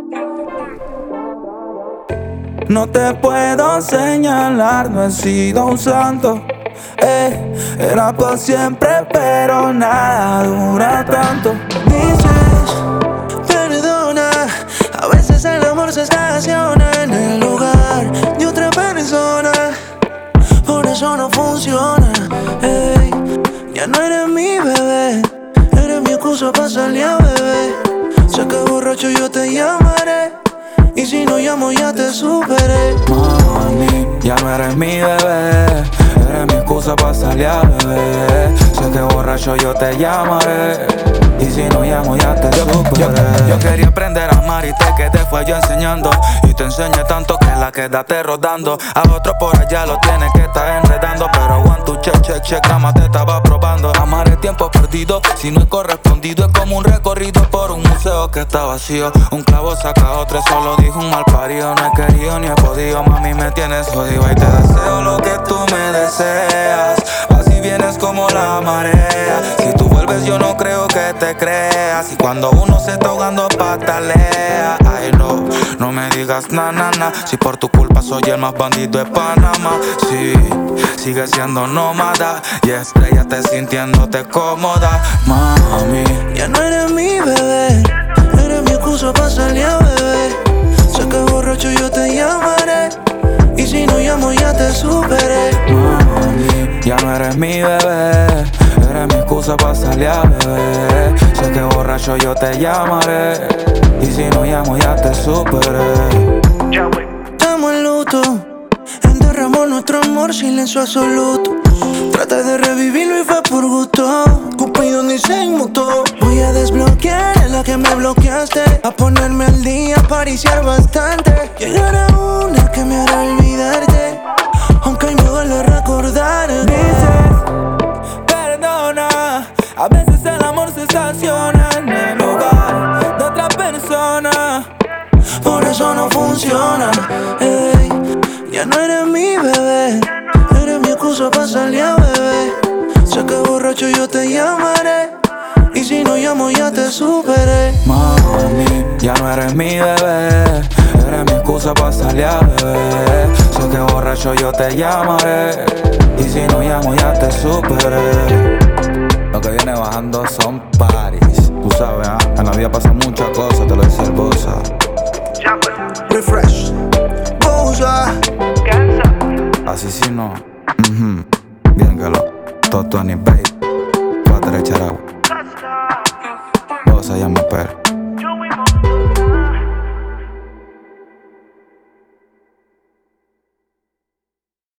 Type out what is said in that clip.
No te puedo señalar, no he sido un santo. Era por siempre, pero nada dura tanto. Dices, perdona, a veces el amor se estaciona en el lugar de otra persona. Por eso no funciona. Ey, ya no eres mi bebé, eres mi excusa para salir a beber. Sé que borracho yo te llamaré, y si no llamo ya te superé. Mami, ya no eres mi bebé, eres mi excusa para salir a beber. Sé que borracho yo te llamaré, y si no llamo ya te superé. Yo quería aprender a amar y te quedé fue yo enseñando. Y te enseñé tanto que la quedaste rodando. A otro por allá lo tienes que estar enredando. Pero one, two, check, check, check, nada más te estaba probando. Amar el tiempo perdido, si no es correspondido. Es como un recorrido por un museo que está vacío. Un clavo saca otro, eso lo dijo un mal parido. No he querido ni he podido, mami me tienes jodido. Y te deseo lo que tú me deseas. Vas y vienes como la marea. Si tú vuelves yo no creo que te creas. Y cuando uno se está ahogando patalea. Ay no, no me digas na na na. Si por tu culpa soy el más bandido de Panamá. Sí, sigue siendo nómada y estrellate sintiéndote cómoda. Mami, ya no eres mi bebé, eres mi excusa para salir a beber. Sé que borracho yo te llamaré, y si no llamo ya te superé. Mami, ya no eres mi bebé, eres mi excusa para salir a beber. Sé que borracho yo te llamaré, y si no llamo ya te superé. Estamos en luto, enterramos nuestro amor, silencio absoluto. Traté de revivirlo y fue por gusto. Cupido ni se inmutó. Voy a desbloquear a la que me bloqueaste, a ponerme al día, a pariciar bastante. Llegar a una que me hará olvidarte, aunque hoy me duele recordar. Dices, perdona, a veces el amor se estaciona en el lugar de otra persona. Por eso no funciona. Ey, ya no eres mi bebé, eres mi excusa para salir a beber. Sé que borracho yo te llamaré, y si no llamo ya te superé. Mami, ya no eres mi bebé, eres mi excusa para salir a beber. Sé que borracho yo te llamaré, y si no llamo ya te superé. Lo que viene bajando son paris. Tú sabes, en la vida pasan muchas cosas, te lo dice el Bosa. Refresh, Bosa. Así si no, bien que lo, Toto ni babe, para echar agua.